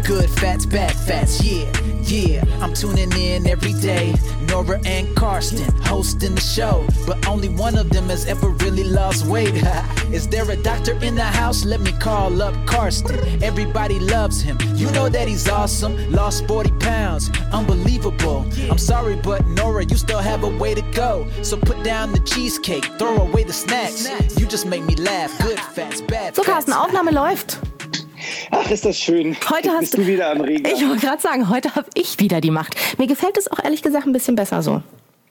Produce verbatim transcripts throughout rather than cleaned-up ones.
Good fats, bad fats, yeah, yeah. I'm tuning in every day. Nora and Karsten hosting the show, but only one of them has ever really lost weight. Is there a doctor in the house? Let me call up Karsten. Everybody loves him. You know that he's awesome. Lost forty pounds. Unbelievable. I'm sorry, but Nora, you still have a way to go. So put down the cheesecake, throw away the snacks. You just make me laugh. Good fats, bad fats. So, Karsten, Aufnahme läuft. Ach, ist das schön. Heute Jetzt hast bist du wieder am Regen. Ich wollte gerade sagen, heute habe ich wieder die Macht. Mir gefällt es auch ehrlich gesagt ein bisschen besser so.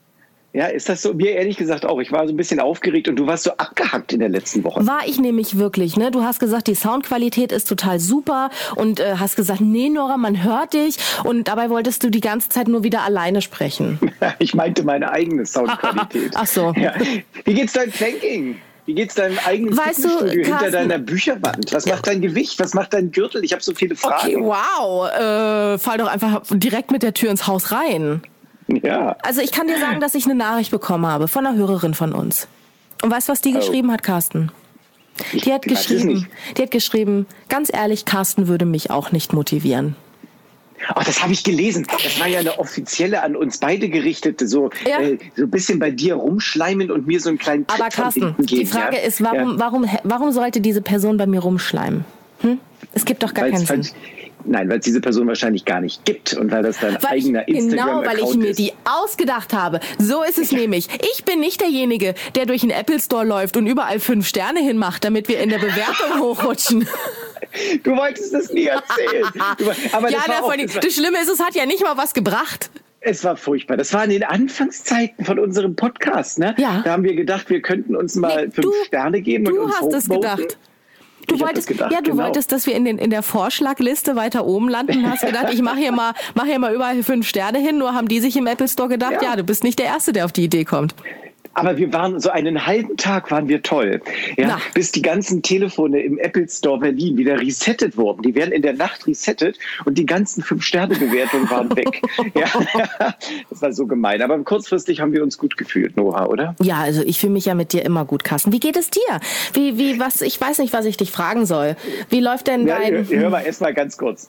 Ja, ist das so? Mir ehrlich gesagt auch. Ich war so ein bisschen aufgeregt und du warst so abgehackt in der letzten Woche. War ich nämlich wirklich, ne? Du hast gesagt, die Soundqualität ist total super und äh, hast gesagt, nee, Nora, man hört dich. Und dabei wolltest du die ganze Zeit nur wieder alleine sprechen. Ich meinte meine eigene Soundqualität. Ach so. Ja. Wie geht's deinem Planking? Wie geht's deinem eigenen Weißt du, Fitnessstudio hinter Carsten, deiner Bücherwand? Was macht dein Gewicht? Was macht dein Gürtel? Ich habe so viele Fragen. Okay, wow. Äh, fall doch einfach direkt mit der Tür ins Haus rein. Ja. Also ich kann dir sagen, dass ich eine Nachricht bekommen habe von einer Hörerin von uns. Und weißt du, was die oh. geschrieben hat, Carsten? Ich die hat geschrieben, die hat geschrieben, ganz ehrlich, Carsten würde mich auch nicht motivieren. Oh, das habe ich gelesen. Das war ja eine offizielle an uns beide gerichtete, so, ja. äh, so ein bisschen bei dir rumschleimen und mir so einen kleinen Tritt Aber Carsten, geben, die Frage ja? ist, warum, ja. warum, warum sollte diese Person bei mir rumschleimen? Hm? Es gibt doch gar Weil's keinen Sinn. Sinn. Nein, weil es diese Person wahrscheinlich gar nicht gibt und weil das dein weil eigener ich, Instagram-Account ist. Genau, weil ich mir ist. die ausgedacht habe. So ist es nämlich. Ich bin nicht derjenige, der durch den Apple Store läuft und überall fünf Sterne hinmacht, damit wir in der Bewertung hochrutschen. Du wolltest das nie erzählen. Du, aber ja, das, war auch, das, das, das Schlimme ist, es hat ja nicht mal was gebracht. Es war furchtbar. Das war in den Anfangszeiten von unserem Podcast. Ne? Ja. Da haben wir gedacht, wir könnten uns mal nee, fünf du, Sterne geben und du uns hast es gedacht. Du ich wolltest, gedacht, ja, du genau. wolltest, dass wir in, den, in der Vorschlagliste weiter oben landen und hast gedacht, ich mache hier mal, mach hier mal überall fünf Sterne hin. Nur haben die sich im Apple Store gedacht, ja. ja, du bist nicht der Erste, der auf die Idee kommt. Aber wir waren so einen halben Tag waren wir toll, ja, bis die ganzen Telefone im Apple Store Berlin wieder resettet wurden. Die werden in der Nacht resettet und die ganzen Fünf-Sterne-Bewertungen waren weg. Ja, das war so gemein. Aber kurzfristig haben wir uns gut gefühlt, Nora, oder? Ja, also ich fühle mich ja mit dir immer gut, Carsten. Wie geht es dir? Wie, wie, was? Ich weiß nicht, was ich dich fragen soll. Wie läuft denn ja, dein... Hör, hör mal erst mal ganz kurz.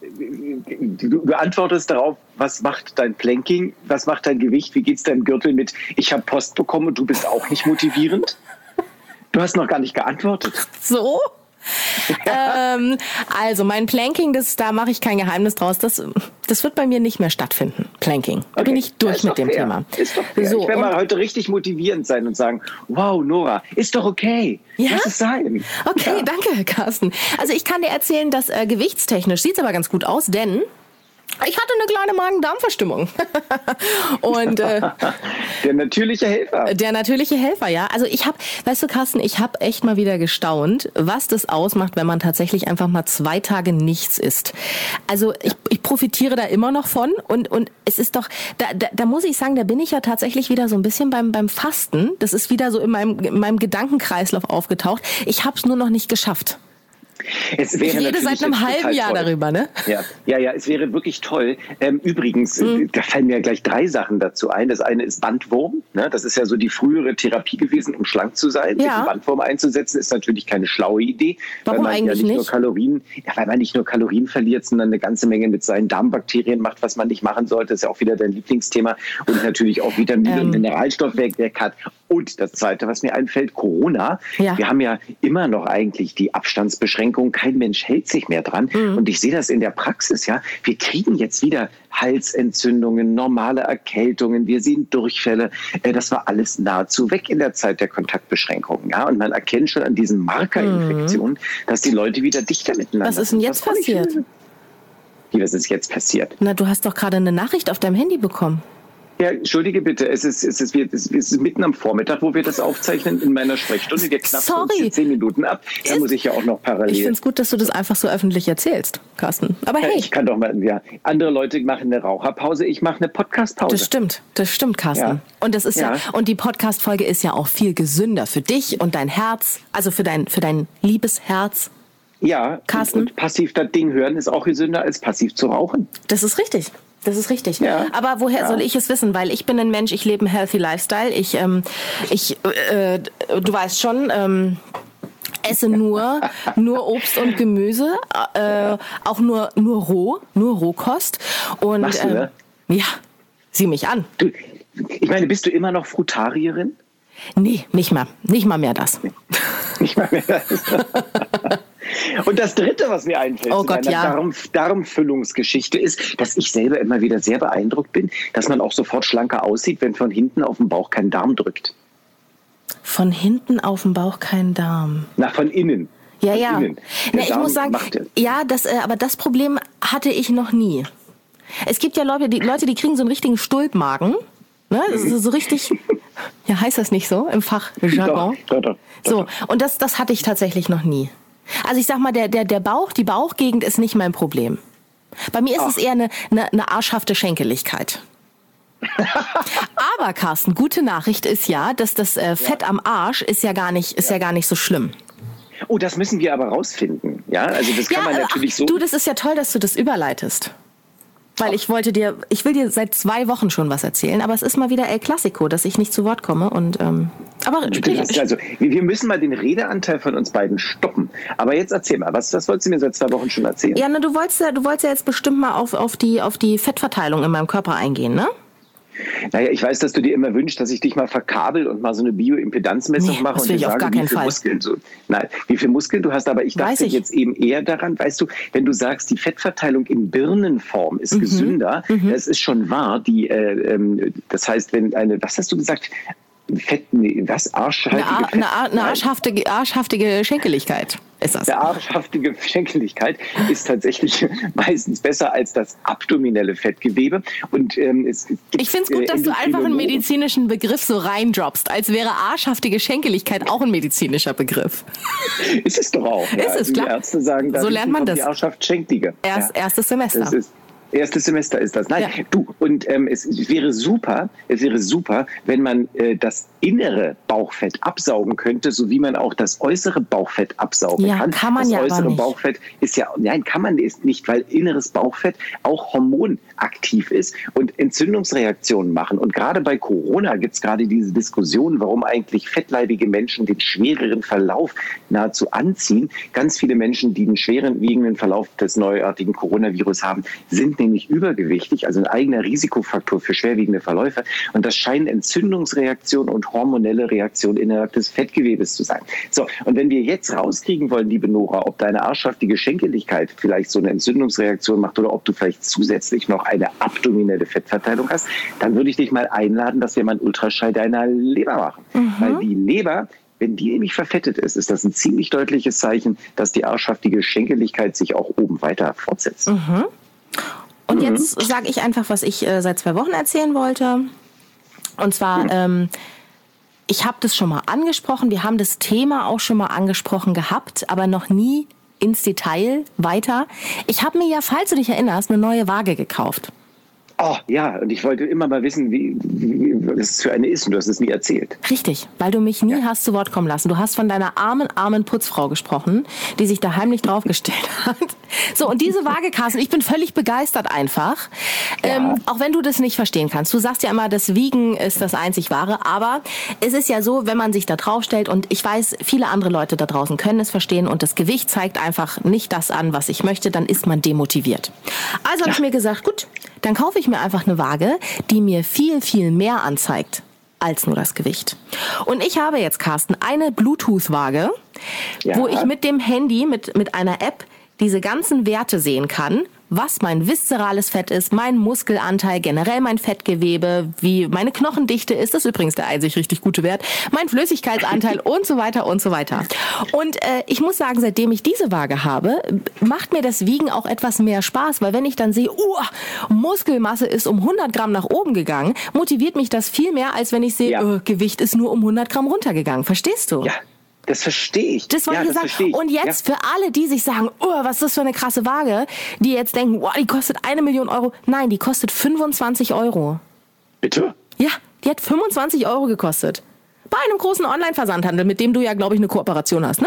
Du, du antwortest darauf, was macht dein Planking? Was macht dein Gewicht? Wie geht's deinem Gürtel mit? Ich habe Post bekommen und du bist auch nicht motivierend? Du hast noch gar nicht geantwortet. So? ähm, also mein Planking, das, da mache ich kein Geheimnis draus. Das, das wird bei mir nicht mehr stattfinden. Planking. Da okay. bin ich durch ist mit dem fair. Thema. Ist doch fair. So, ich werde mal heute richtig motivierend sein und sagen, wow, Nora, ist doch okay. Ja? Lass es sein. Okay, ja. danke, Carsten. Also ich kann dir erzählen, dass äh, gewichtstechnisch sieht es aber ganz gut aus, denn ich hatte eine kleine Magen-Darm-Verstimmung. Und äh, der natürliche Helfer. Der natürliche Helfer, ja. Also ich habe, weißt du, Carsten, ich habe echt mal wieder gestaunt, was das ausmacht, wenn man tatsächlich einfach mal zwei Tage nichts isst. Also ich, ich profitiere da immer noch von und und es ist doch, da, da, da muss ich sagen, da bin ich ja tatsächlich wieder so ein bisschen beim beim Fasten. Das ist wieder so in meinem in meinem Gedankenkreislauf aufgetaucht. Ich habe es nur noch nicht geschafft. Es wäre ich rede seit einem halben Jahr toll. darüber, ne? Ja, ja, ja, es wäre wirklich toll. Ähm, übrigens, mhm. da fallen mir gleich drei Sachen dazu ein. Das eine ist Bandwurm. Ne? Das ist ja so die frühere Therapie gewesen, um schlank zu sein. Ja. Den Bandwurm einzusetzen, ist natürlich keine schlaue Idee. Warum weil man eigentlich ja nicht, nicht? Nur Kalorien, ja, weil man nicht nur Kalorien verliert, sondern eine ganze Menge mit seinen Darmbakterien macht, was man nicht machen sollte. Das ist ja auch wieder dein Lieblingsthema. Und natürlich auch Vitamine ähm. und Mineralstoffwerk hat. Und das Zweite, was mir einfällt, Corona. Ja. Wir haben ja immer noch eigentlich die Abstandsbeschränkung. Kein Mensch hält sich mehr dran. Mhm. Und ich sehe das in der Praxis, ja. Wir kriegen jetzt wieder Halsentzündungen, normale Erkältungen, wir sehen Durchfälle. Das war alles nahezu weg in der Zeit der Kontaktbeschränkungen, ja. Und man erkennt schon an diesen Markerinfektionen, mhm. dass die Leute wieder dichter miteinander sind. Was ist denn jetzt passiert? Wie, was ist jetzt passiert? Na, du hast doch gerade eine Nachricht auf deinem Handy bekommen. Ja, entschuldige bitte, es ist, es, ist, es ist mitten am Vormittag, wo wir das aufzeichnen in meiner Sprechstunde. Wir knappen uns zehn Minuten ab. Da ist, muss ich ja auch noch parallel. Ich finde es gut, dass du das einfach so öffentlich erzählst, Carsten. Aber hey. Ja, ich kann doch mal, ja, andere Leute machen eine Raucherpause, ich mache eine Podcastpause. Das stimmt, das stimmt, Carsten. Ja. Und das ist ja. ja, und die Podcast-Folge ist ja auch viel gesünder für dich und dein Herz, also für dein, für dein liebes Herz. Ja, Carsten. Und, und passiv das Ding hören ist auch gesünder als passiv zu rauchen. Das ist richtig. Das ist richtig. Ja. Aber woher ja. soll ich es wissen? Weil ich bin ein Mensch, ich lebe einen healthy Lifestyle. Ich, ähm, ich, äh, du weißt schon, ähm, esse nur, nur Obst und Gemüse, äh, auch nur, nur roh, nur Rohkost. Und, Machst du, ne? äh, ja, sieh mich an. Du, ich meine, bist du immer noch Frutarierin? Nee, nicht mal, nicht mal mehr das. Nicht mal mehr das. Und das Dritte, was mir einfällt, oh zu Gott, meiner ja. Darm, Darmfüllungsgeschichte ist, dass ich selber immer wieder sehr beeindruckt bin, dass man auch sofort schlanker aussieht, wenn von hinten auf den Bauch kein Darm drückt. Von hinten auf den Bauch kein Darm. Na, von innen. Ja, von ja. Innen. Na, ich muss sagen, ja, das, äh, aber das Problem hatte ich noch nie. Es gibt ja Leute, die, Leute, die kriegen so einen richtigen Stulpmagen. Ne? Das ist so richtig, ja, heißt das nicht so im Fachjargon? Doch, doch, doch, so, und das, das hatte ich tatsächlich noch nie. Also ich sag mal, der, der, der Bauch, die Bauchgegend ist nicht mein Problem. Bei mir ist Ach. es eher eine, eine, eine arschhafte Schenkeligkeit. Aber Carsten, gute Nachricht ist ja, dass das äh, Fett ja. am Arsch ist ja gar nicht, ist ja. ja gar nicht so schlimm. Oh, das müssen wir aber rausfinden. Ja, also das kann ja, man natürlich ach, so. Du, das ist ja toll, dass du das überleitest. Weil ich wollte dir, ich will dir seit zwei Wochen schon was erzählen, aber es ist mal wieder El Clasico, dass ich nicht zu Wort komme. Und ähm, aber ich, also wir müssen mal den Redeanteil von uns beiden stoppen. Aber jetzt erzähl mal, was, was wolltest du mir seit zwei Wochen schon erzählen? Ja, ne, du wolltest ja, du wolltest ja jetzt bestimmt mal auf auf die auf die Fettverteilung in meinem Körper eingehen, ne? Naja, ich weiß, dass du dir immer wünschst, dass ich dich mal verkabel und mal so eine Bioimpedanzmessung nee, mache und dir sage, wie viele Muskeln du, nein, wie viele Muskeln du hast. Aber ich dachte ich. jetzt eben eher daran, weißt du, wenn du sagst, die Fettverteilung in Birnenform ist mhm. gesünder, mhm. das ist schon wahr. Die, äh, ähm, das heißt, wenn eine, was hast du gesagt? Fett, nee, was? Arschhaltige eine, Ar- eine, Ar- eine arschhaftige, arschhaftige Schenkeligkeit ist das. Eine arschhaftige Schenkeligkeit ist tatsächlich meistens besser als das abdominelle Fettgewebe. Und, ähm, es gibt, ich finde es gut, äh, dass du einfach einen medizinischen Begriff so reindroppst, als wäre arschhaftige Schenkeligkeit auch ein medizinischer Begriff. Ist es doch auch. Ist ja. es, klar. Die Ärzte sagen, so lernt man das. Die Arschhaft Schenklige. Erst, ja. Erstes Semester. Das ist Erstes Semester ist das. Nein, ja. du, und ähm, es wäre super, es wäre super, wenn man äh, das innere Bauchfett absaugen könnte, so wie man auch das äußere Bauchfett absaugen ja, kann. kann man das ja äußere aber nicht. Bauchfett ist ja, nein, kann man es nicht, weil inneres Bauchfett auch hormonaktiv ist und Entzündungsreaktionen machen. Und gerade bei Corona gibt es gerade diese Diskussion, warum eigentlich fettleibige Menschen den schwereren Verlauf nahezu anziehen. Ganz viele Menschen, die den schweren wiegenden Verlauf des neuartigen Coronavirus haben, sind nämlich übergewichtig, also ein eigener Risikofaktor für schwerwiegende Verläufe. Und das scheinen Entzündungsreaktionen und hormonelle Reaktionen innerhalb des Fettgewebes zu sein. So, und wenn wir jetzt rauskriegen wollen, liebe Nora, ob deine arschhaftige Schenkeligkeit vielleicht so eine Entzündungsreaktion macht oder ob du vielleicht zusätzlich noch eine abdominelle Fettverteilung hast, dann würde ich dich mal einladen, dass wir mal einen Ultraschall deiner Leber machen. Mhm. Weil die Leber, wenn die nämlich verfettet ist, ist das ein ziemlich deutliches Zeichen, dass die arschhaftige Schenkeligkeit sich auch oben weiter fortsetzt. Mhm. Und mhm. jetzt sage ich einfach, was ich äh, seit zwei Wochen erzählen wollte. Und zwar, mhm. ähm, ich habe das schon mal angesprochen, wir haben das Thema auch schon mal angesprochen gehabt, aber noch nie ins Detail weiter. Ich habe mir ja, falls du dich erinnerst, eine neue Waage gekauft. Oh, ja, und ich wollte immer mal wissen, wie, wie, wie es für eine ist, und du hast es nie erzählt. Richtig, weil du mich nie ja. hast zu Wort kommen lassen. Du hast von deiner armen, armen Putzfrau gesprochen, die sich da heimlich draufgestellt hat. So, und diese Waage, Carsten, ich bin völlig begeistert einfach. Ja. Ähm, auch wenn du das nicht verstehen kannst. Du sagst ja immer, das Wiegen ist das einzig Wahre, aber es ist ja so, wenn man sich da draufstellt, und ich weiß, viele andere Leute da draußen können es verstehen, und das Gewicht zeigt einfach nicht das an, was ich möchte, dann ist man demotiviert. Also ja. habe ich mir gesagt, gut, dann kaufe ich mir einfach eine Waage, die mir viel, viel mehr anzeigt als nur das Gewicht. Und ich habe jetzt, Carsten, eine Bluetooth-Waage, ja. wo ich mit dem Handy, mit, mit einer App, diese ganzen Werte sehen kann, was mein viszerales Fett ist, mein Muskelanteil, generell mein Fettgewebe, wie meine Knochendichte ist, das ist übrigens der einzig richtig gute Wert, mein Flüssigkeitsanteil und so weiter und so weiter. Und äh, ich muss sagen, seitdem ich diese Waage habe, macht mir das Wiegen auch etwas mehr Spaß, weil wenn ich dann sehe, uh, Muskelmasse ist um hundert Gramm nach oben gegangen, motiviert mich das viel mehr, als wenn ich sehe, ja. äh, Gewicht ist nur um hundert Gramm runtergegangen. Verstehst du? Ja. Das verstehe ich. Das wollte ja, ich sagen. Ich. Und jetzt ja. für alle, die sich sagen, oh, was ist das für eine krasse Waage, die jetzt denken, oh, die kostet eine Million Euro. Nein, die kostet fünfundzwanzig Euro. Bitte? Ja, die hat fünfundzwanzig Euro gekostet. Bei einem großen Online-Versandhandel, mit dem du ja, glaube ich, eine Kooperation hast, ne?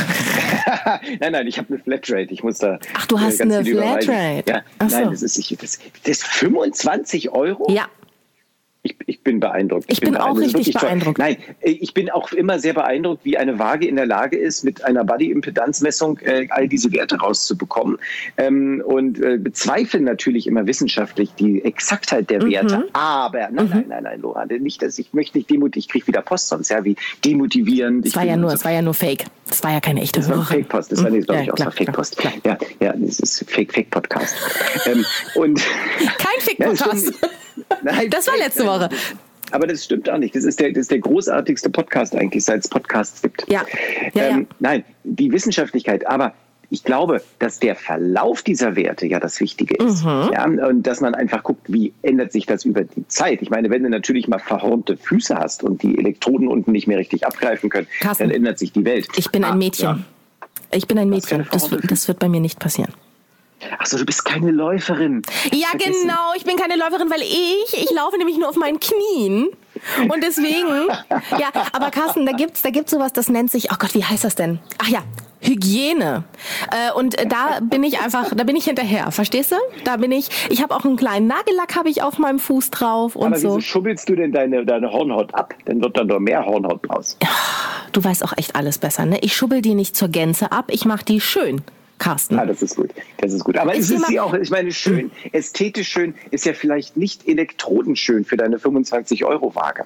nein, nein, ich habe eine Flatrate. Ich muss da. Ach, du hast eine Flatrate? Ja, Ach so. Nein, das ist, das, das ist fünfundzwanzig Euro? Ja. Ich, ich bin beeindruckt. Ich, ich bin, bin auch richtig beeindruckt. Nein, ich bin auch immer sehr beeindruckt, wie eine Waage in der Lage ist, mit einer Body-Impedanzmessung äh, all diese Werte rauszubekommen. Ähm, und äh, bezweifeln natürlich immer wissenschaftlich die Exaktheit der Werte. Mhm. Aber, nein, mhm. nein, nein, nein, Laura, nicht, dass ich möchte nicht demotivieren. Ich kriege wieder Post sonst, ja, wie demotivierend. Es war ja nur, so. es war ja nur Fake. Das war ja keine echte Hörerin. Das war Fake-Post. Das war nicht, glaube ich, auch Fake-Post. Ja, ja, das ist Fake-Fake-Podcast. ähm, und Kein Fake-Podcast. Ja, Nein, das war letzte Woche. Aber das stimmt auch nicht. Das ist der, das ist der großartigste Podcast eigentlich, seit es Podcasts gibt. Ja. ja, ähm, ja. Nein, die Wissenschaftlichkeit. Aber ich glaube, dass der Verlauf dieser Werte ja das Wichtige ist. Mhm. Ja, und dass man einfach guckt, wie ändert sich das über die Zeit. Ich meine, wenn du natürlich mal verhornte Füße hast und die Elektroden unten nicht mehr richtig abgreifen können, Carsten, dann ändert sich die Welt. Ich bin ein Mädchen. Ah, ja. Ich bin ein Mädchen. Das, das wird bei mir nicht passieren. Ach so, du bist keine Läuferin. Ja, Vergessen. Genau, ich bin keine Läuferin, weil ich, ich laufe nämlich nur auf meinen Knien. Und deswegen, ja, aber Carsten, da gibt's, da gibt's sowas, das nennt sich, oh Gott, wie heißt das denn? Ach ja, Hygiene. Äh, und äh, da bin ich einfach, da bin ich hinterher, verstehst du? Da bin ich, ich habe auch einen kleinen Nagellack habe ich auf meinem Fuß drauf und aber so. Aber wieso schubbelst du denn deine, deine Hornhaut ab? Dann wird dann doch mehr Hornhaut raus. Du weißt auch echt alles besser, ne? Ich schubbel die nicht zur Gänze ab, ich mache die schön. Carsten. Ah, das ist gut. Das ist gut. Aber es ist sie auch, ich meine, schön, ästhetisch schön ist ja vielleicht nicht elektrodenschön für deine fünfundzwanzig Euro Waage.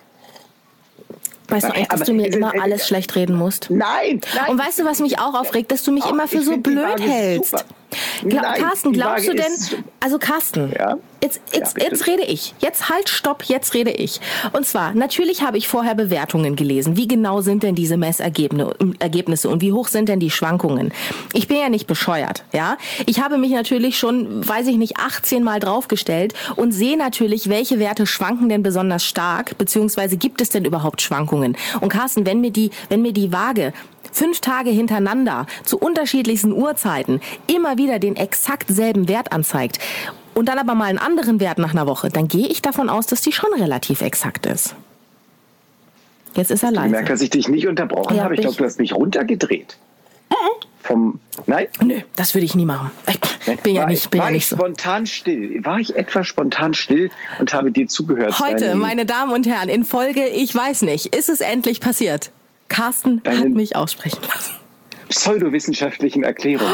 Weißt du eigentlich, dass aber du mir immer alles schlecht reden musst? Nein, nein. Und weißt du, was mich auch aufregt? Dass du mich auch immer für so blöd hältst. Gla- nein, Carsten, glaubst du denn, also Carsten, ja? jetzt, jetzt, ja, jetzt rede ich. Jetzt halt, stopp, jetzt rede ich. Und zwar, natürlich habe ich vorher Bewertungen gelesen. Wie genau sind denn diese Messergebnisse und wie hoch sind denn die Schwankungen? Ich bin ja nicht bescheuert, ja. Ich habe mich natürlich schon, weiß ich nicht, achtzehn Mal draufgestellt und sehe natürlich, welche Werte schwanken denn besonders stark, beziehungsweise gibt es denn überhaupt Schwankungen? Und Carsten, wenn mir die, wenn mir die Waage fünf Tage hintereinander zu unterschiedlichsten Uhrzeiten immer wieder den exakt selben Wert anzeigt und dann aber mal einen anderen Wert nach einer Woche, dann gehe ich davon aus, dass die schon relativ exakt ist. Jetzt ist er leise. Ich merke, dass ich dich nicht unterbrochen ja, habe. Ich glaube, du hast mich runtergedreht. Äh? Vom, nein? Nö, das würde ich nie machen. Ich bin war ja nicht, bin war ja nicht ich so. spontan still? War ich etwa spontan still und habe dir zugehört? Heute, Deine, meine Damen und Herren, in Folge, ich weiß nicht, ist es endlich passiert. Carsten hat mich aussprechen lassen. Pseudowissenschaftlichen Erklärungen.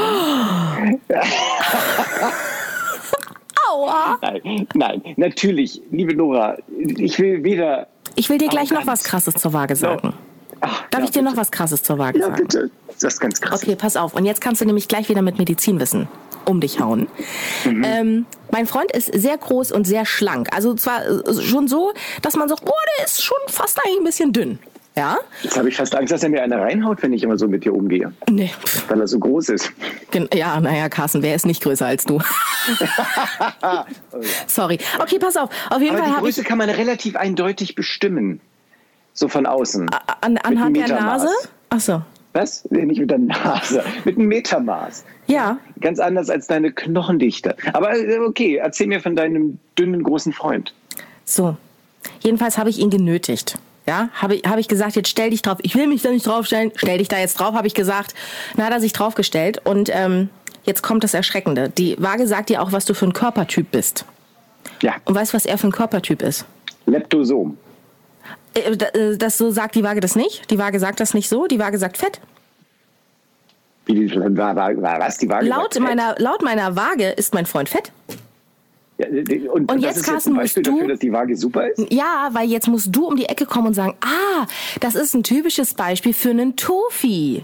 Aua! Nein, nein, natürlich, liebe Nora, ich will weder... Ich will dir gleich noch was Krasses zur Waage sagen. No. Ach, Darf ja, ich dir bitte. noch was Krasses zur Waage ja, sagen? Ja, bitte. Das ist ganz krass. Okay, pass auf. Und jetzt kannst du nämlich gleich wieder mit Medizinwissen um dich hauen. Mhm. Ähm, mein Freund ist sehr groß und sehr schlank. Also zwar schon so, dass man sagt, oh, der ist schon fast eigentlich ein bisschen dünn. Ja? Jetzt habe ich fast Angst, dass er mir eine reinhaut, wenn ich immer so mit dir umgehe. Nee. Weil er so groß ist. Ja, naja, Carsten, wer ist nicht größer als du? oh ja. Sorry. Okay, pass auf. Auf jeden Aber Fall die Größe ich kann man relativ eindeutig bestimmen. So von außen. An, anhand der Nase? Ach so. Was? Nee, nicht mit der Nase. Mit einem Metermaß. Ja. Ganz anders als deine Knochendichte. Aber okay, erzähl mir von deinem dünnen, großen Freund. So. Jedenfalls habe ich ihn genötigt. Ja, habe ich, habe ich gesagt, jetzt stell dich drauf. Ich will mich da nicht draufstellen. Stell dich da jetzt drauf, habe ich gesagt. Dann hat er sich draufgestellt. Und ähm, jetzt kommt das Erschreckende. Die Waage sagt dir auch, was du für ein Körpertyp bist. Ja. Und weißt du, was er für ein Körpertyp ist? Leptosom. Das so sagt die Waage das nicht. Die Waage sagt das nicht so. Die Waage sagt Fett. Wie die, war, war, war, was die Waage laut sagt meiner, laut meiner Waage ist mein Freund fett. Ja, und, und das jetzt, ist Carsten, jetzt ein Beispiel musst du, dafür, dass die Waage super ist? Ja, weil jetzt musst du um die Ecke kommen und sagen, ah, das ist ein typisches Beispiel für einen Tofi.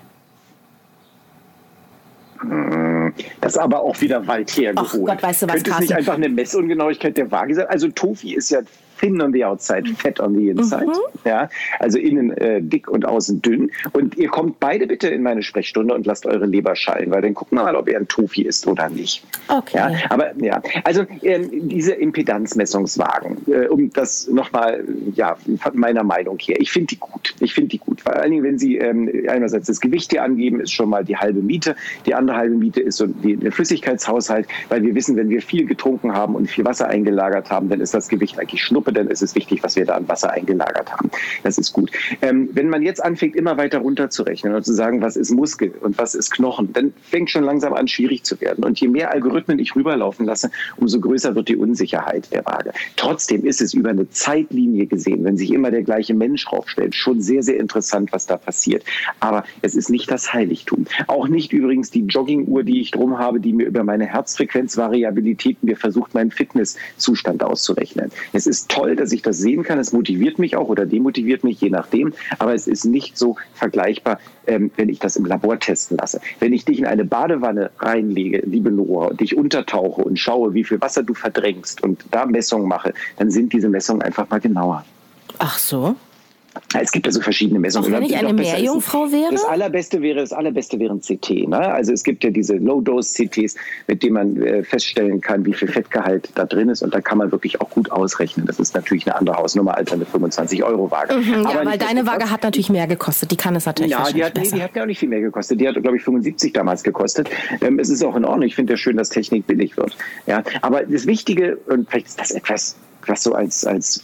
Das ist aber auch wieder weit hergeholt. Ach Gott, weißt du was, Könnte es Carsten? nicht einfach eine Messungenauigkeit der Waage sein? Also Tofi ist ja thin on the outside, fat on the inside. Mhm. Ja, also innen äh, dick und außen dünn. Und ihr kommt beide bitte in meine Sprechstunde und lasst eure Leber schallen, weil dann gucken wir mal, ob ihr ein Tofi ist oder nicht. Okay. Ja, aber ja, also ähm, diese Impedanzmessungswagen, äh, um das nochmal, ja, von meiner Meinung her, ich finde die gut. Ich finde die gut. Vor allen Dingen, wenn sie ähm, einerseits das Gewicht hier angeben, ist schon mal die halbe Miete. Die andere halbe Miete ist so die, der Flüssigkeitshaushalt, weil wir wissen, wenn wir viel getrunken haben und viel Wasser eingelagert haben, dann ist das Gewicht eigentlich schnupp. Pumpe, denn es ist wichtig, was wir da an Wasser eingelagert haben. Das ist gut. Ähm, wenn man jetzt anfängt, immer weiter runterzurechnen und zu sagen, was ist Muskel und was ist Knochen, dann fängt schon langsam an, schwierig zu werden. Und je mehr Algorithmen ich rüberlaufen lasse, umso größer wird die Unsicherheit der Waage. Trotzdem ist es über eine Zeitlinie gesehen, wenn sich immer der gleiche Mensch raufstellt, schon sehr, sehr interessant, was da passiert. Aber es ist nicht das Heiligtum. Auch nicht übrigens die Jogginguhr, die ich drum habe, die mir über meine Herzfrequenzvariabilität mir versucht, meinen Fitnesszustand auszurechnen. Es ist toll, dass ich das sehen kann. Es motiviert mich auch oder demotiviert mich, je nachdem. Aber es ist nicht so vergleichbar, ähm, wenn ich das im Labor testen lasse. Wenn ich dich in eine Badewanne reinlege, liebe Nora, und dich untertauche und schaue, wie viel Wasser du verdrängst und da Messungen mache, dann sind diese Messungen einfach mal genauer. Ach so. Es gibt also verschiedene Messungen. Auch wenn ich eine Meerjungfrau wäre? Das allerbeste wäre, das allerbeste wäre ein C T. Ne? Also es gibt ja diese Low-Dose-C Ts, mit denen man äh, feststellen kann, wie viel Fettgehalt da drin ist. Und da kann man wirklich auch gut ausrechnen. Das ist natürlich eine andere Hausnummer als eine fünfundzwanzig-Euro-Waage. Mhm, ja, weil deine Waage hat natürlich mehr gekostet. Die kann es natürlich Ja, die hat, nee, die hat ja auch nicht viel mehr gekostet. Die hat, glaube ich, fünfundsiebzig damals gekostet. Ähm, es ist auch in Ordnung. Ich finde ja schön, dass Technik billig wird. Ja, aber das Wichtige, und vielleicht ist das etwas, was so als, als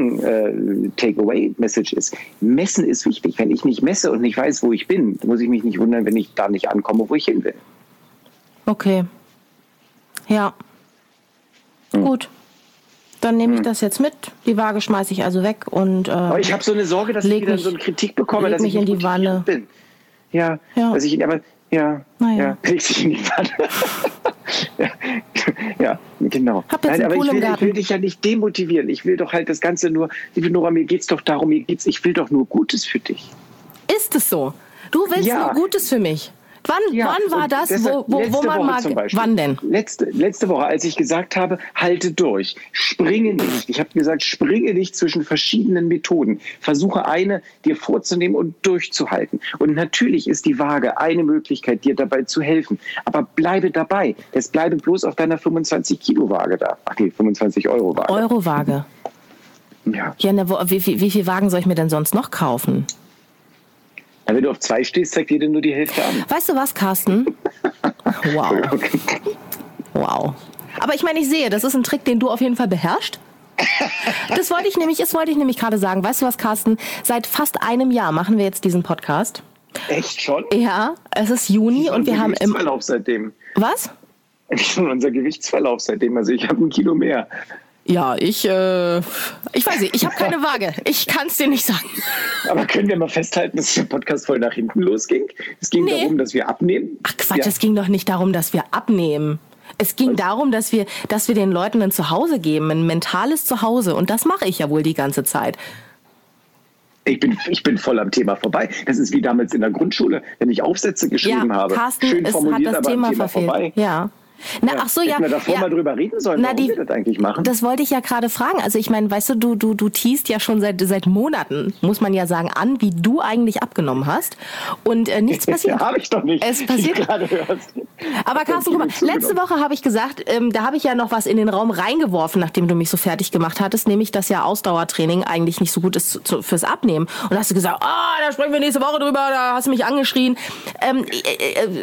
Folgen-Takeaway-Message äh, ist. Messen ist wichtig. Wenn ich nicht messe und nicht weiß, wo ich bin, muss ich mich nicht wundern, wenn ich da nicht ankomme, wo ich hin will. Okay. Ja. Hm. Gut. Dann nehme ich hm. das jetzt mit. Die Waage schmeiße ich also weg und äh, aber ich habe so eine Sorge, dass ich wieder mich, so eine Kritik bekomme, dass mich ich in die Wanne bin. Ja, ja. Dass ich, aber ja, naja. ja, leg dich in die Wanne. ja, ja, genau. Hab jetzt Nein, aber Pool ich will, im ich will dich ja nicht demotivieren. Ich will doch halt das Ganze nur, liebe Nora, mir geht's doch darum, mir geht's, ich will doch nur Gutes für dich. Ist es so? Du willst ja. nur Gutes für mich. Wann, ja, wann war das, wo, wo, wo man mag? Wann denn? Letzte, letzte Woche, als ich gesagt habe, halte durch, springe nicht. Ich habe gesagt, springe nicht zwischen verschiedenen Methoden. Versuche eine dir vorzunehmen und durchzuhalten. Und natürlich ist die Waage eine Möglichkeit, dir dabei zu helfen. Aber bleibe dabei. Es bleibe bloß auf deiner fünfundzwanzig Kilo Waage da. Ach nee, fünfundzwanzig Euro Waage. Euro Waage. Ja. Ja, ne, wo, wie, wie, wie viel Wagen soll ich mir denn sonst noch kaufen? Ja, wenn du auf zwei stehst, zeigt jeder nur die Hälfte an. Weißt du was, Carsten? Wow. Wow. Aber ich meine, ich sehe, das ist ein Trick, den du auf jeden Fall beherrschst. Das wollte ich nämlich, das wollte ich nämlich gerade sagen. Weißt du was, Carsten? Seit fast einem Jahr machen wir jetzt diesen Podcast. Echt schon? Ja, es ist Juni und wir haben im Gewichtsverlauf seitdem. Was? Schon unser Gewichtsverlauf seitdem. Also ich habe ein Kilo mehr. Ja, ich, äh, ich weiß nicht, ich habe keine Waage. Ich kann es dir nicht sagen. Aber können wir mal festhalten, dass der Podcast voll nach hinten losging? Es ging nee. darum, dass wir abnehmen. Ach Quatsch, ja. Es ging doch nicht darum, dass wir abnehmen. Es ging Was? darum, dass wir, dass wir den Leuten ein Zuhause geben, ein mentales Zuhause. Und das mache ich ja wohl die ganze Zeit. Ich bin, ich bin voll am Thema vorbei. Das ist wie damals in der Grundschule, wenn ich Aufsätze geschrieben ja, habe. Carsten, Schön formuliert, es hat das aber Thema, Thema verfehlt. vorbei. Ja. Na, ach so, ja. Hätten wir davor ja. mal drüber reden sollen, Na, warum die, wir das eigentlich machen. Das wollte ich ja gerade fragen. Also ich meine, weißt du, du, du, du teast ja schon seit, seit Monaten, muss man ja sagen, an, wie du eigentlich abgenommen hast. Und äh, nichts passiert. Ja, habe ich doch nicht. Es passiert. Gerade hörst. Aber Carsten, guck mal, letzte Woche habe ich gesagt, ähm, da habe ich ja noch was in den Raum reingeworfen, nachdem du mich so fertig gemacht hattest, nämlich, dass ja Ausdauertraining eigentlich nicht so gut ist zu, zu, fürs Abnehmen. Und da hast du gesagt, ah, oh, da sprechen wir nächste Woche drüber, da hast du mich angeschrien. Ähm, äh, äh,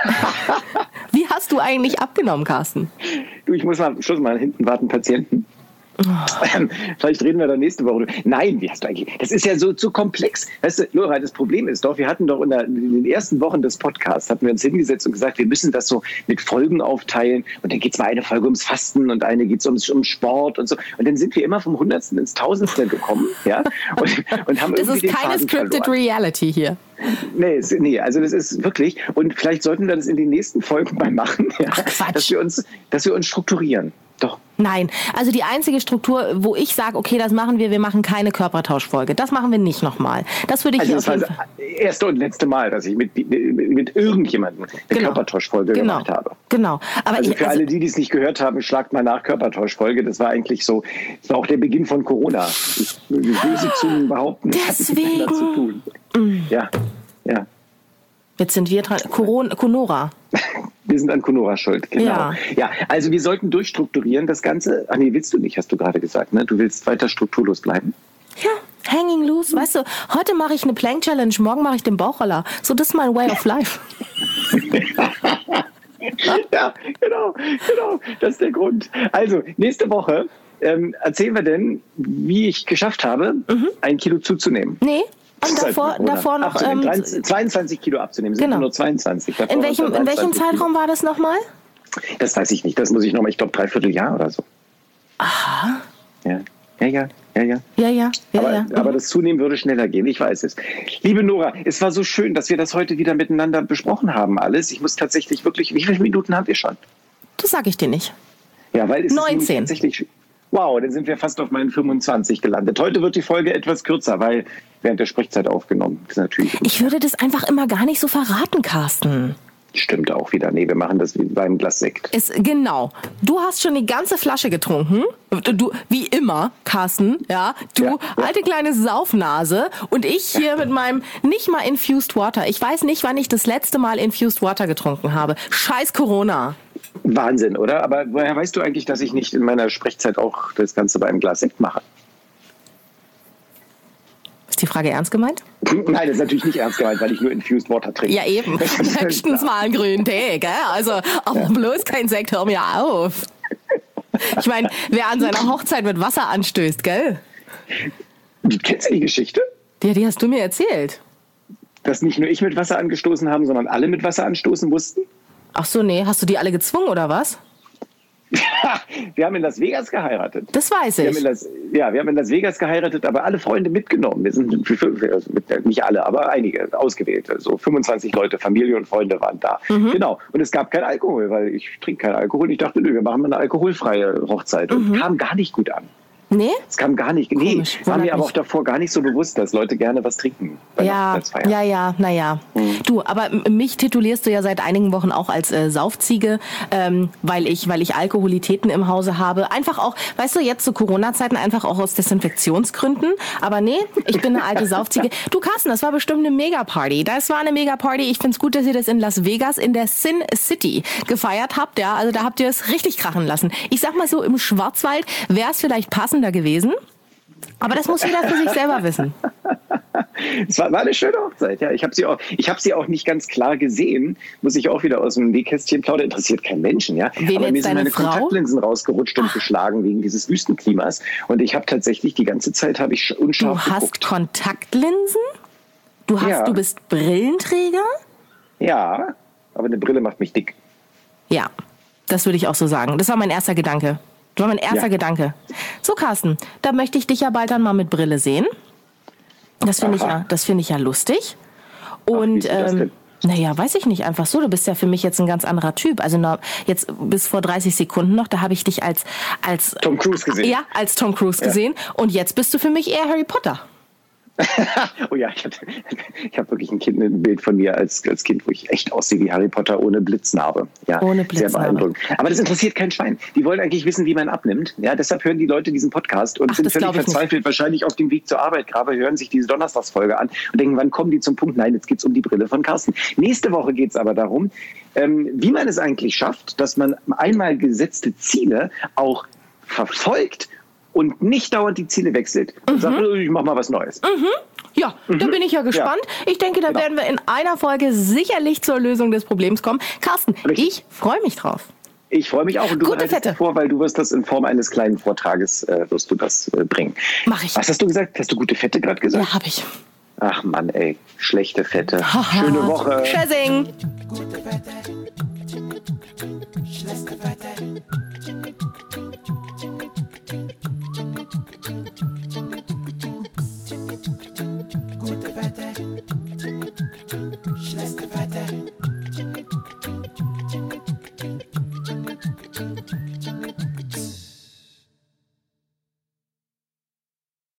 wie hast du eigentlich abgenommen, Carsten? Du, ich muss mal Schluss mal hinten warten, Patienten. Oh. Vielleicht reden wir da nächste Woche. Nein, wie hast du eigentlich? Das ist ja so zu komplex. Weißt du, Laura, das Problem ist doch, wir hatten doch in, der, in den ersten Wochen des Podcasts, hatten wir uns hingesetzt und gesagt, wir müssen das so mit Folgen aufteilen. Und dann geht es mal eine Folge ums Fasten und eine geht es ums, um Sport und so. Und dann sind wir immer vom Hundertsten ins Tausendste gekommen. Ja? Und, und haben das ist keine scripted verloren. Reality hier. Nee, es, nee, also das ist wirklich, und vielleicht sollten wir das in den nächsten Folgen mal machen, ja? Ach, Quatsch. Dass wir uns, dass wir uns strukturieren. Doch. Nein, also die einzige Struktur, wo ich sage, okay, das machen wir, wir machen keine Körpertauschfolge. Das machen wir nicht nochmal. Das würde ich also hier das auf jeden war Fall. das erste und letzte Mal, dass ich mit, mit, mit irgendjemandem eine genau. Körpertauschfolge genau. gemacht habe. Genau. Aber also ich, für also alle, die es nicht gehört haben, schlagt mal nach Körpertauschfolge. Das war eigentlich so, das war auch der Beginn von Corona. Ich würde böse Zungen behaupten, das hat nichts damit zu tun. Mm. Ja, ja. Jetzt sind wir dran. Corona, Conora. Wir sind an Conora schuld, genau. Ja. ja, also wir sollten durchstrukturieren das Ganze. Ach nee, willst du nicht, hast du gerade gesagt, ne? Du willst weiter strukturlos bleiben. Ja, hanging loose. Weißt du, heute mache ich eine Plank Challenge, morgen mache ich den Bauchroller. So, das ist mein way of life. Ja, genau, genau. Das ist der Grund. Also, nächste Woche ähm, erzählen wir denn, wie ich geschafft habe, mhm. ein Kilo zuzunehmen. Nee. Und davor, davor noch ähm, zweiundzwanzig Kilo abzunehmen. Sind genau. nur zweiundzwanzig. Davor in welchem, in welchem Zeitraum Kilo. war das nochmal? Das weiß ich nicht. Das muss ich nochmal, ich glaube, dreiviertel Jahr oder so. Aha. Ja, ja, ja. Ja, ja. Ja, ja. ja, aber, ja. aber das Zunehmen würde schneller gehen, ich weiß es. Liebe Nora, es war so schön, dass wir das heute wieder miteinander besprochen haben, alles. Ich muss tatsächlich wirklich, wie viele Minuten haben wir schon? Das sage ich dir nicht. Ja, weil es neunzehn. Ist tatsächlich, wow, dann sind wir fast auf meinen fünfundzwanzig gelandet. Heute wird die Folge etwas kürzer, weil während der Sprechzeit aufgenommen. Das ist natürlich ich würde das einfach immer gar nicht so verraten, Carsten. Stimmt auch wieder. Nee, wir machen das wie beim Glas Sekt. Es, genau. Du hast schon die ganze Flasche getrunken. Du, wie immer, Carsten, ja. Du, ja, ja. alte kleine Saufnase. Und ich hier mit meinem nicht mal Infused Water. Ich weiß nicht, wann ich das letzte Mal Infused Water getrunken habe. Scheiß Corona. Wahnsinn, oder? Aber woher weißt du eigentlich, dass ich nicht in meiner Sprechzeit auch das Ganze bei einem Glas Sekt mache? Ist die Frage ernst gemeint? Nein, das ist natürlich nicht ernst gemeint, weil ich nur Infused Water trinke. Ja, eben. Höchstens mal einen grünen Tee, gell? Also, aber ja. bloß kein Sekt, hör mir auf. Ich meine, wer an seiner Hochzeit mit Wasser anstößt, gell? Kennst du die Geschichte? Ja, die hast du mir erzählt. Dass nicht nur ich mit Wasser angestoßen habe, sondern alle mit Wasser anstoßen mussten? Ach so, nee. Hast du die alle gezwungen, oder was? Wir haben in Las Vegas geheiratet. Das weiß ich. Wir haben in Las, ja, wir haben in Las Vegas geheiratet, aber alle Freunde mitgenommen. Wir sind nicht alle, aber einige ausgewählt. So fünfundzwanzig Leute, Familie und Freunde waren da. Mhm. Genau. Und es gab keinen Alkohol, weil ich trinke keinen Alkohol. Ich dachte, nö, wir machen mal eine alkoholfreie Hochzeit. Und mhm. kam gar nicht gut an. Nee? Es kam gar nicht. Nee, Komisch, war mir aber auch davor gar nicht so bewusst, dass Leute gerne was trinken. Ja, ja, ja, naja. Mhm. Du, aber mich titulierst du ja seit einigen Wochen auch als äh, Saufziege, ähm, weil ich, weil ich Alkoholitäten im Hause habe. Einfach auch, weißt du, jetzt zu Corona-Zeiten einfach auch aus Desinfektionsgründen. Aber nee, ich bin eine alte Saufziege. Du, Carsten, das war bestimmt eine Mega-Party. Das war eine Mega-Party. Ich find's gut, dass ihr das in Las Vegas in der Sin City gefeiert habt. Ja, also da habt ihr es richtig krachen lassen. Ich sag mal so, im Schwarzwald wäre es vielleicht passend gewesen. Aber das muss jeder für sich selber wissen. Es war, war eine schöne Hochzeit, ja. Ich habe sie auch, ich habe sie auch nicht ganz klar gesehen. Muss ich auch wieder aus dem Nähkästchen plaudern. Interessiert keinen Menschen, ja. Wen Aber mir sind meine Frau? Kontaktlinsen rausgerutscht und Ach. geschlagen wegen dieses Wüstenklimas. Und ich habe tatsächlich die ganze Zeit habe ich unscharf Du hast geguckt. Kontaktlinsen? Du hast, ja. du bist Brillenträger? Ja, aber eine Brille macht mich dick. Ja, das würde ich auch so sagen. Das war mein erster Gedanke. Das war mein erster ja. Gedanke. So, Carsten, da möchte ich dich ja bald dann mal mit Brille sehen. Das finde ich ja, das finde ich ja lustig. Und Ach, ähm, naja, weiß ich nicht, einfach so. Du bist ja für mich jetzt ein ganz anderer Typ. Also na, jetzt bis vor dreißig Sekunden noch, da habe ich dich als als Tom Cruise gesehen. Ja, als Tom Cruise ja. gesehen. Und jetzt bist du für mich eher Harry Potter. Oh ja, ich habe ich hab wirklich ein, kind, ein Bild von mir als, als Kind, wo ich echt aussehe wie Harry Potter ohne Blitznarbe. Ja, ohne Blitznarbe. Sehr beeindruckend. Aber das interessiert kein Schwein. Die wollen eigentlich wissen, wie man abnimmt. Ja, deshalb hören die Leute diesen Podcast und Ach, sind völlig verzweifelt, nicht. wahrscheinlich auf dem Weg zur Arbeit gerade, hören sich diese Donnerstagsfolge an und denken, wann kommen die zum Punkt? Nein, jetzt geht's um die Brille von Carsten. Nächste Woche geht's aber darum, ähm, wie man es eigentlich schafft, dass man einmal gesetzte Ziele auch verfolgt und nicht dauernd die Ziele wechselt. Und mhm. sagt, ich mach mal was Neues. Mhm. Ja, mhm. da bin ich ja gespannt. Ja. Ich denke, da genau. werden wir in einer Folge sicherlich zur Lösung des Problems kommen. Carsten, Richtig. ich freue mich drauf. Ich freue mich auch und du Gute bereitest vor, weil du wirst das in Form eines kleinen Vortrages äh, wirst du das äh, bringen. Mach ich. Was hast du gesagt? Hast du gute Fette gerade gesagt? Ja, habe ich. Ach Mann, ey, schlechte Fette. Schöne Woche. Tschüssing. Gute Fette.